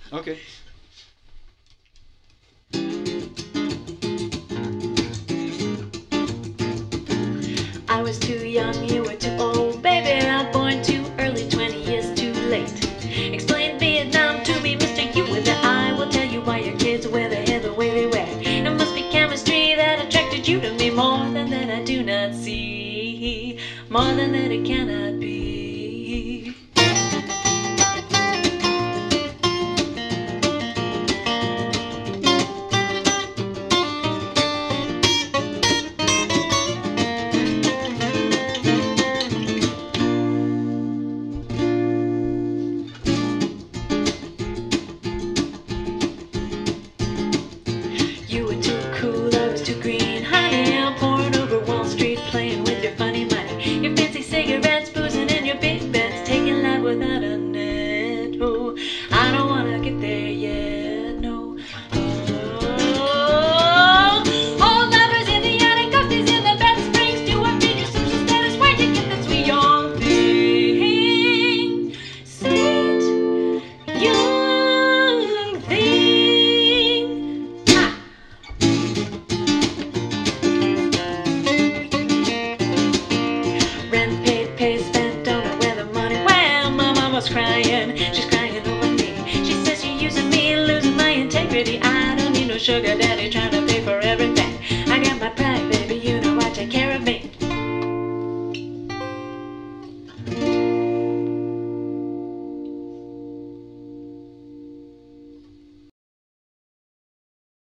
Okay. I was too young, you were too old, baby. I'm born too early, 20 years too late. Explain Vietnam to me, mister, you with the eye. Will tell you why your kids wear their hair the way they wear. It must be chemistry that attracted you to me more than that I do not see, more than that it cannot be. You were too cool, I was too green. Honey, I'm pouring over Wall Street, playing with your funny money. Your fancy cigarettes, boozing in your big beds, taking life without a net. Oh, I don't wanna get there yet, no. Oh, old lovers in the attic, ghosties in the bed springs. Do update your social status, where'd you get that sweet young thing? Sweet young thing. Ha! Rent paid, pay spent, don't know where the money went. My mama's crying, she's crying over me. She says you're using me, losing my integrity. I don't need no sugar